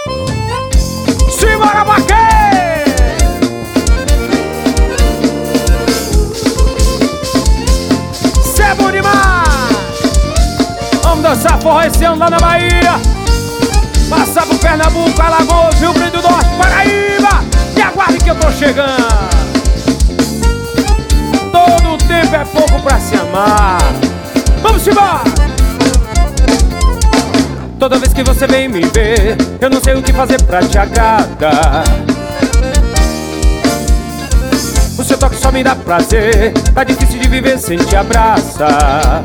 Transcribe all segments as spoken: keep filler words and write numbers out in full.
Simbora, vaqueiro! Cê é bom demais! Vamos dançar forró esse ano lá na Bahia. Passar pro Pernambuco, Alagoas, Rio Grande do Norte, Paraíba. E aguarde que eu tô chegando. Todo tempo é pouco pra se amar. Vamos embora! Toda vez que você vem me ver, eu não sei o que fazer pra te agradar. O seu toque só me dá prazer, tá difícil de viver sem te abraçar.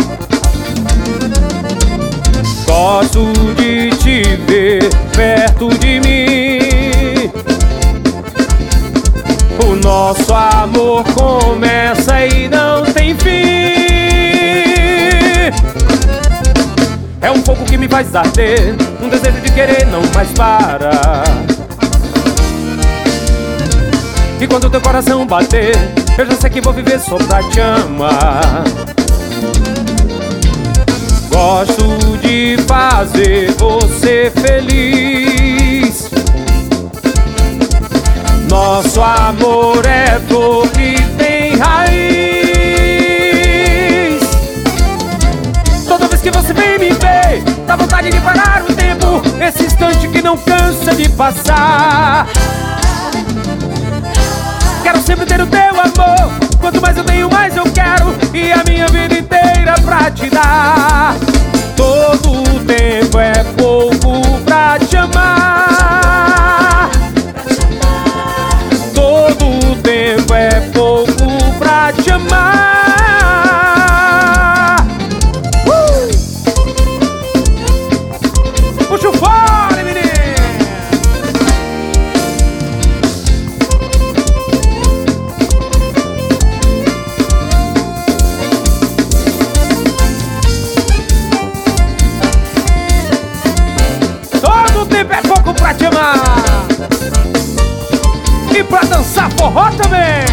Gosto de te ver perto de mim. O nosso amor começa e não tem fim. É um fogo que me faz arder, um desejo de querer não mais para. E quando teu coração bater, eu já sei que vou viver só pra te amar. Gosto de fazer você feliz. Nosso amor é flor que tem raiz. Toda vez que você vem me ver, dá vontade de parar o tempo, esse instante que não cansa de passar. Quero sempre ter o teu amor, quanto mais eu tenho, mais eu quero, e a minha vida inteira pra te dar. Todo o tempo é pouco pra te amar. Todo o tempo é pouco pra te amar. uh! Puxa o fone, menino! Todo tempo é pouco pra te amar. E pra dançar forró também.